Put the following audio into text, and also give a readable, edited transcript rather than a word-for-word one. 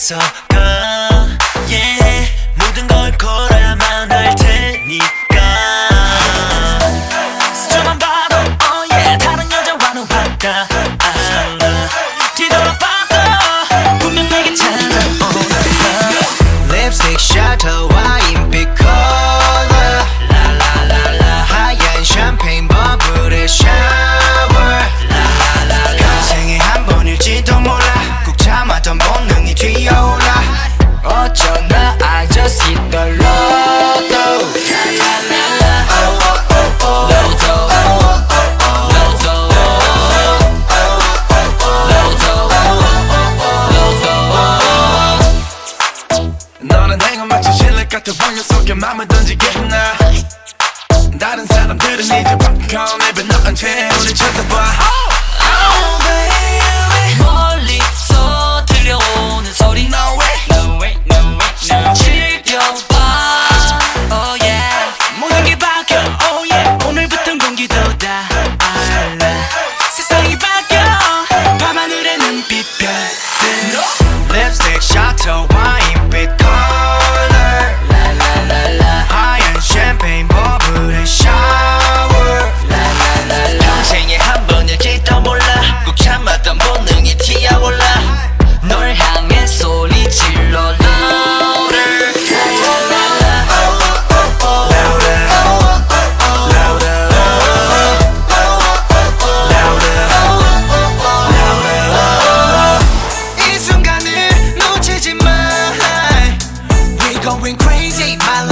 어서 가 yeah. 모든 걸 걸어야만 할 테니까 스쳐만 봐도 oh yeah. 다른 여자와는 화가 알아 뒤돌아봐도 분명 내게 찾아온다 립스틱 셔터 와인빛 컬러 라라라라 하얀 샴페인 버블의 샤워 라라라라 평생에 한 번일지도 몰라 꾹 참았던 본능이 튀어올라 어쩌나 I just hit the lotto 라라라라 로또 너는 내가 마치 실력 같은 번역 속에 맘을 던지겠나 다른 사람들은 이제 popcorn 입에 넣은 채 우리 쳐다봐 oh baby 멀리서 들려오는 소리 No way No way No way No 즐겨봐 oh yeah 모든 게 바뀌어 oh yeah 오늘부턴 공기도 다 알아 세상이 바뀌어 밤하늘의 눈빛별들 립스틱 셔터 와인빛 컬러 라라라라 하얀 샴페인 버블의 샤워 라라라라 평생에 한 번일지도 몰라 꾹 참았던 본능이 튀어올라 널 향해 소리 질러 louder 이 순간을 놓치지 마 We're going crazy my